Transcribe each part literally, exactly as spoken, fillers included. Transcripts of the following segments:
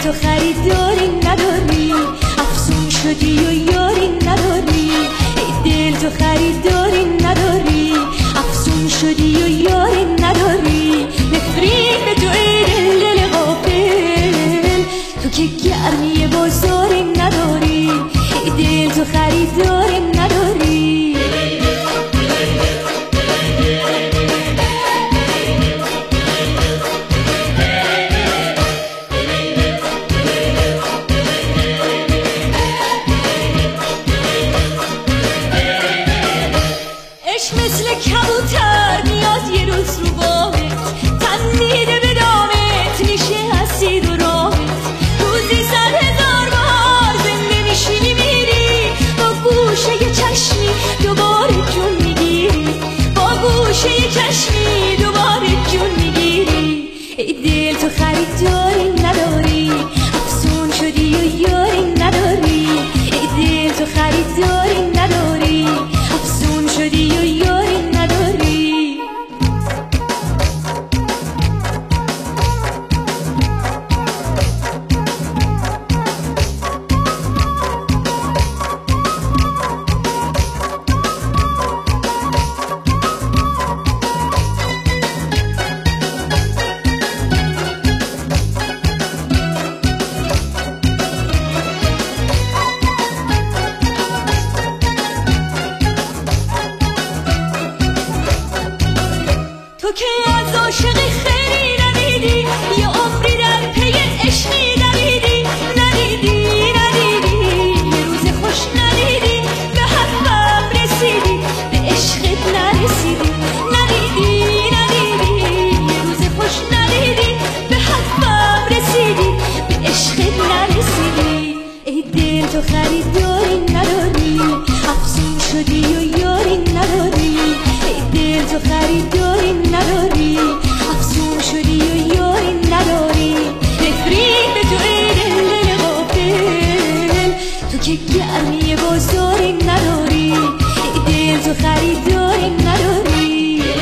تو خریداری نداری، افسون شدی و یاری نداری. ای دل تو خریداری نداری، افسون شدی و یاری نداری. نفرین به تو ای دل دل غافل، تو که گرمی بازاری نداری. ای دل تو خریداری نداری. مثل کبوتر میاد یه روز رو بامت، تن میده به دامت، میشه اسید و رامت. روزی صد هزار بار زنده میشی میمیری، با گوشه یه چشمی دوباره جون میگیری، با گوشه یه چشمی دوباره جون میگیری. ای دل تو خریداری نداری، افسون شدی و یاری نداری. ای دل تو خریداری نداری، افسون شدی و یاری نداری. تو که از عاشقی خیلی ندیدی، یه عمری در پی عشقی ندیدی. ندیدی ندیدی یه روز خوش ندیدی، به حرفم رسیدی به عشقت نرسیدی. ندیدی ندیدی یه روز خوش ندیدی، به حرفم رسیدی به عشقت نرسیدی. ای دل تو خریداری نداری، افسون شدی و یاری نداری. ای دل تو خریداری نداری، افسون شدی و یاری نداری. نفرین به تو ای دل دل غافل، تو که گرمی بازاری نداری. ای دل تو خریداری نداری.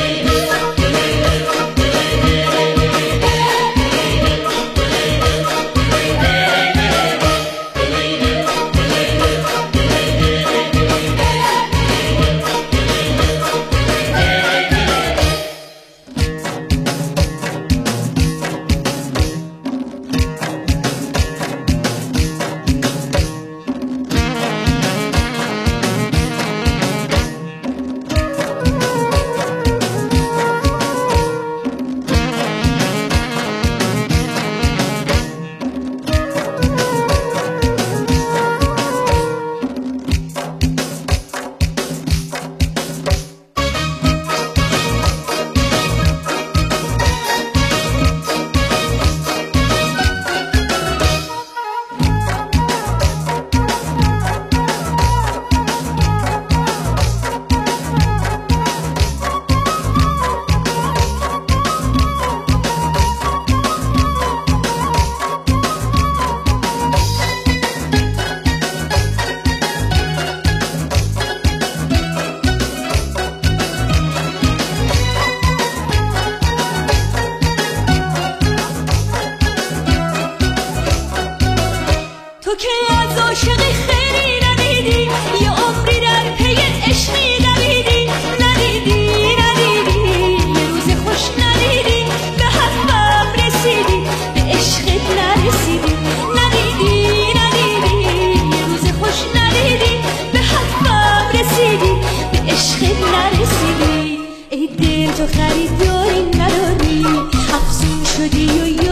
تو که از عاشقی خیلی ندیدی، یه عمری در پی عشقی ندیدی. ندیدی ندیدی یه روز خوش ندیدی، به حرفم رسیدی به عشقت نرسیدی. ندیدی ندیدی یه روز خوش ندیدی، به حرفم رسیدی به عشقت نرسیدی. ای دل تو خریداری نداری، افسون شدی و